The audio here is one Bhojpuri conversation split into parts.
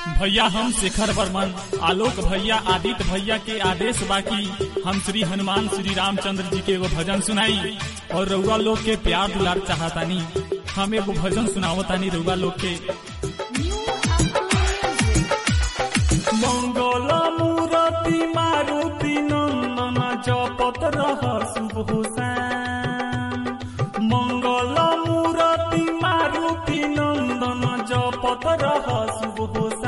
भैया हम शेखर वर्मन आलोक भैया आदित्य भैया के आदेश बाकी हम श्री हनुमान श्री रामचंद्र जी के एगो भजन सुनाई और रउआ लोग के प्यार दुलार चाहतानी। हम एगो भजन सुनावतानी रउआ लोग के। मंगल मूर्ति मारुति नंदन जपत रह शुभ हुसैन। मंगल मूर्ति मारुति नंदन जपत रह शुभ हुसैन।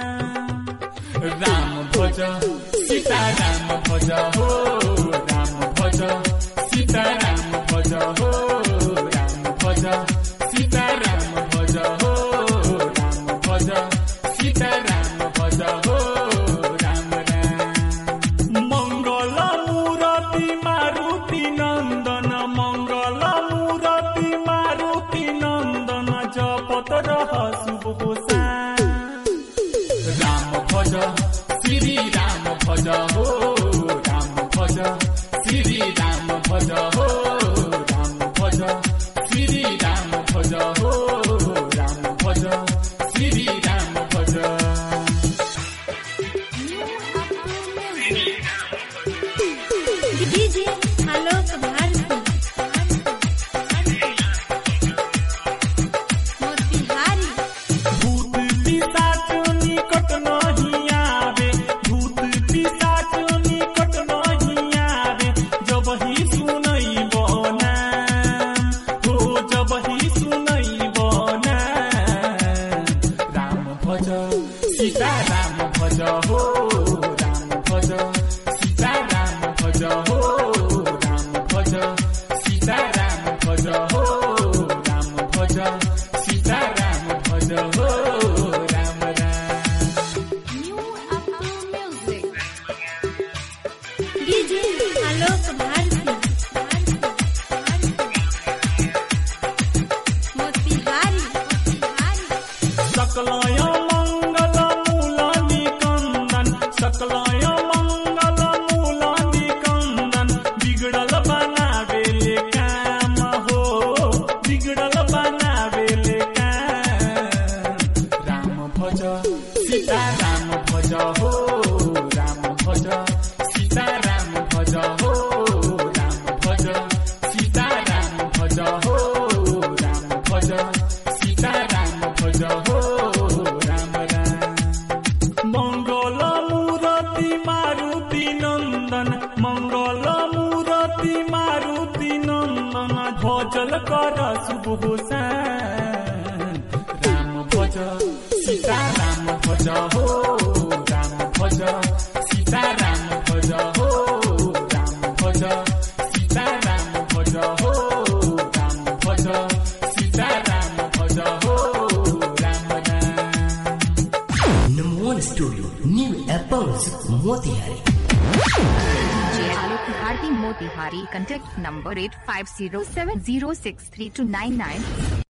राम भज सीता राम भज हो राम भज सीता राम भज हो राम भज सीता राम भज हो राम भज सीता राम भज हो राम राम। मंगल मूर्ति मारुति नंदन मंगल मूर्ति मारुति नंदन जपत रह शुभ हुसैन। राम भज श्री राम भज हो राम भज श्री राम भज हो राम भज श्री राम भज हो राम भज श्री राम भज। डीजे आलोक भारती मोतिहारी। भूत पिशाच निकट नहीं आवे भूत पिशाच निकट नहीं आवे जब ही सुनई बना हो जब ही सुनई बना। राम भज सीता राम भज हो राम भज सीता राम भज हो राम भज सीता राम भज हो राम भज सीता राम भज हो राम राम। डीजे आलोक भारती मोतिहारी। सकलय मंगल मूल निकंदन सकलय मंगल मूल निकंदन बिगड़ल बनावेले काम हो बिगड़ल बनावेले काम। राम भज सीता राम भज हो राम भज सीता राम भज हो राम भज सीता राम भज हो राम भज सीता राम भज हो राम राम। मंगल मूर्ति मारुति नंदन मंगल मूर्ति मारुति नंदन भजल कर शुभ हुसैन। राम भज सीता राम भज हो राम भज सीता राम भज हो राम भज सीता राम भज हो राम भज सीता राम भज हो Ram Ram. Number 1 Studio, New Apples, Motihari. DJ Alok Bharti Motihari. Contact number 8507063299.